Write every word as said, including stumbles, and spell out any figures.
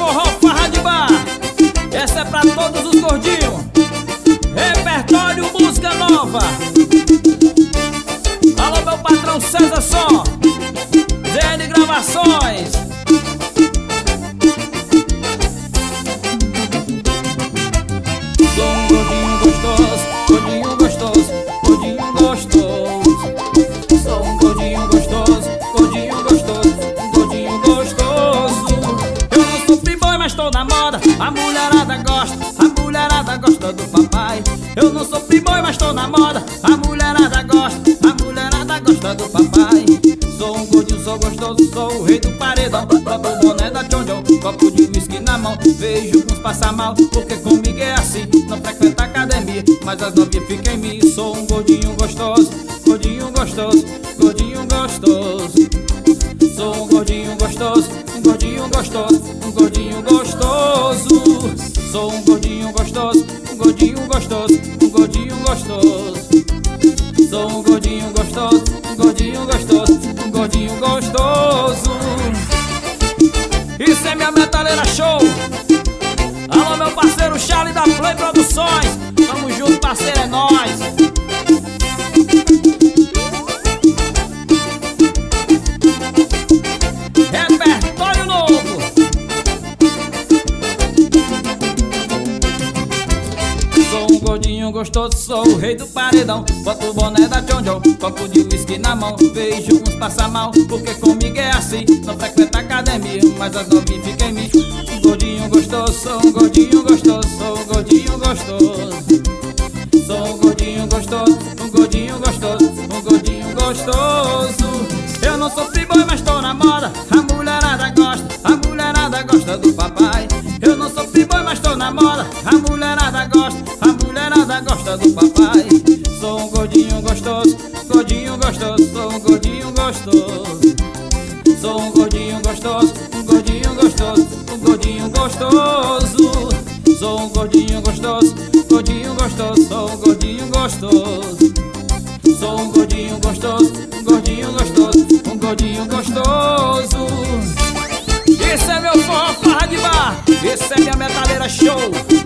forró farra de bar. Essa é pra todos os gordinhos. Repertório música nova. Alô meu patrão César Som, Z N Gravações. Sou um gordinho gostoso, gordinho gostoso, gordinho gostoso. Sou um gordinho gostoso, gordinho gostoso, gordinho gostoso. Eu não sou playboy, mas tô na moda. A mulherada gosta, a mulherada gosta do papai. Eu não sou playboy, mas tô na moda. A mulherada gosta, a mulherada gosta do papai. Sou um gordinho, sou gostoso, sou o rei do paredão. Boto o boné da John John, copo de whisky na mão. Vejo uns passar mal, porque comigo é assim. Não frequenta academia, mas as novinhas ficam em mim. Sou um gordinho gostoso, gordinho gostoso, gordinho gostoso. Sou um gordinho gostoso, um gordinho gostoso, um gordinho gostoso. Sou um gordinho gostoso, um gordinho gostoso, um gordinho gostoso. Sou um gordinho gostoso, um gordinho gostoso, um gordinho gostoso. Isso é minha metaleira show. Alô meu parceiro Charlie da Play Produções. Tamo junto, parceiro, é nóis. Repertório novo. Sou um gordinho gostoso, sou o rei do paredão. Boto o boné da John John, copo de whisky na mão. Vejo uns passar mal, porque comigo é assim. Não frequenta academia, mas as novinhas ficam em mim. Gordinho gostoso, sou um gordinho gostoso, sou um gordinho gostoso. Sou um gordinho gostoso, um gordinho gostoso, um gordinho gostoso. Eu não sou playboy, mas tô na moda. A mulherada gosta, a mulherada gosta do papai. Eu não sou playboy, mas tô na moda. A mulherada gosta, a mulherada gosta do papai. Sou um gordinho gostoso, gordinho gostoso, sou um gordinho gostoso. Sou um gordinho gostoso, um gordinho gostoso, um gordinho gostoso. Sou um gordinho gostoso, gordinho gostoso, sou um gordinho gostoso. Sou um gordinho gostoso, um gordinho gostoso, um gordinho gostoso. Esse é meu forró farra de bar. Esse é minha metaleira show.